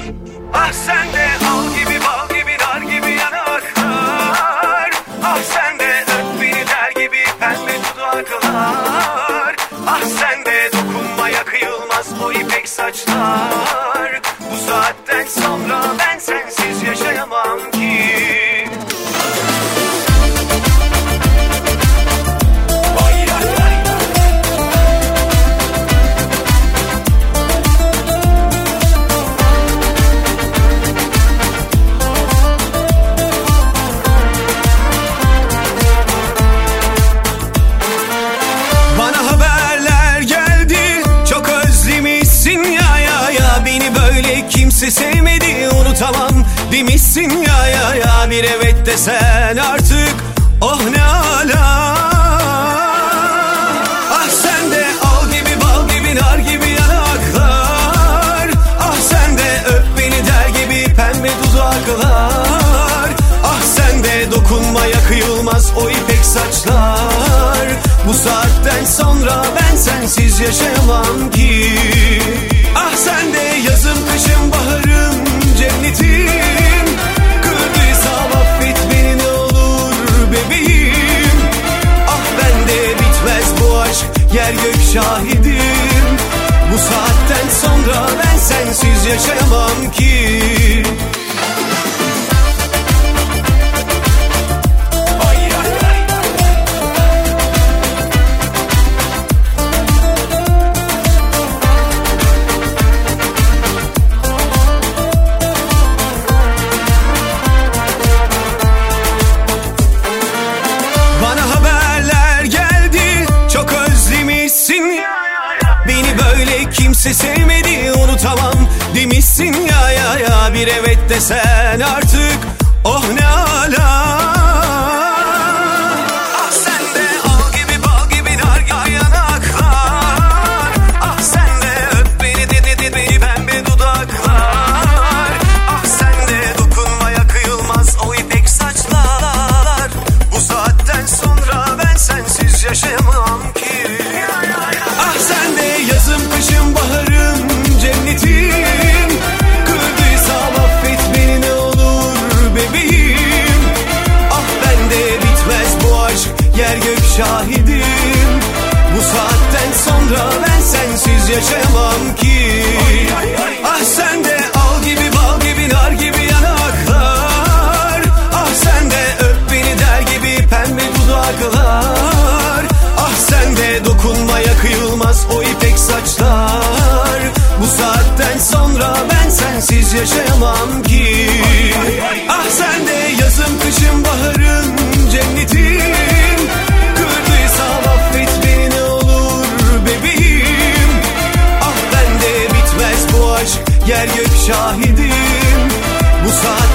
Ah sen de al gibi bal gibi nar gibi yanaklar. Ah sen de öp beni der gibi pembe dudaklar. Ah sen de dokunmaya kıyılmaz o ipek saçlar. Bu saatten sonra ben sensiz yaşayamam ki. Kimse sevmedi unutamam demişsin ya bir evet desen artık oh ne ala. Ah sen de al gibi bal gibi nar gibi yanaklar. Ah sen de öp beni der gibi pembe dudaklar. Ah sen de dokunmaya kıyılmaz o ipek saçlar. Bu saatten sonra ben sensiz yaşayamam ki. Ah sen de yazım kışım baharım cennetim. Kırdıysam affet beni ne olur bebeğim. Ah bende bitmez bu aşk yer gök şahidim. Bu saatten sonra ben sensiz yaşayamam ki. Kimse sevmedi unutamam demişsin ya bir evet desen artık oh ne ala. Ah sen de al gibi bal gibi nar gibi yanaklar. Ah sen de öp beni dedi pembe dudaklar. Ah sen de dokunmaya kıyılmaz o ipek saçlar. Bu saatten sonra ben sensiz yaşayamam ki. Ah sen de yazım kışım baharım cennetim. Kırdıysam affet beni ne olur bebeğim. Ah bende bitmez bu aşk yer gök şahidim. Bu saatten sonra ben sensiz yaşayamam ki. Ah sen de al gibi bal gibi nar gibi yanaklar. Ah sen de öp beni der gibi pembe dudaklar. Ah sen de dokunmaya kıyılmaz o ipek saçlar. Bu saatten sonra ben sensiz yaşayamam ki. Ah sen de yazım kışım baharım cennetim. Kırdıysam affet beni ne olur bebeğim. Ah bende bitmez bu aşk yer gök şahidim. Bu saat